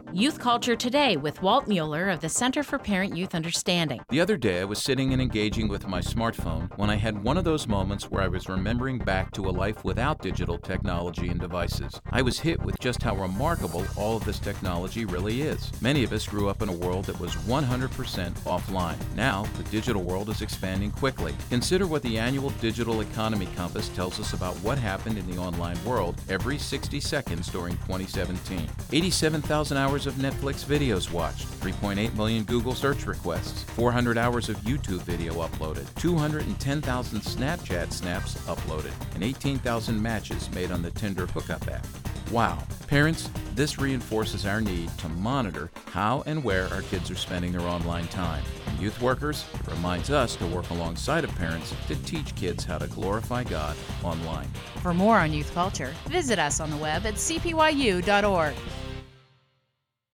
Youth Culture Today with Walt Mueller of the Center for Parent-Youth Understanding. The other day, I was sitting and engaging with my smartphone when I had one of those moments where I was remembering back to a life without digital technology and devices. I was hit with just how remarkable all of this technology really is. Many of us grew up in a world that was 100% offline. Now, the digital world is expanding quickly. Consider what the annual Digital Economy Compass tells us about what happened in the online world every 60 seconds during 2017. 87,000 hours of Netflix videos watched, 3.8 million Google search requests, 400 hours of YouTube video uploaded, 210,000 Snapchat snaps uploaded, and 18,000 matches made on the Tinder hookup app. Wow. Parents, this reinforces our need to monitor how and where our kids are spending their online time. And youth workers, it reminds us to work alongside of parents to teach kids how to glorify God online. For more on youth culture, visit us on the web at cpyu.org.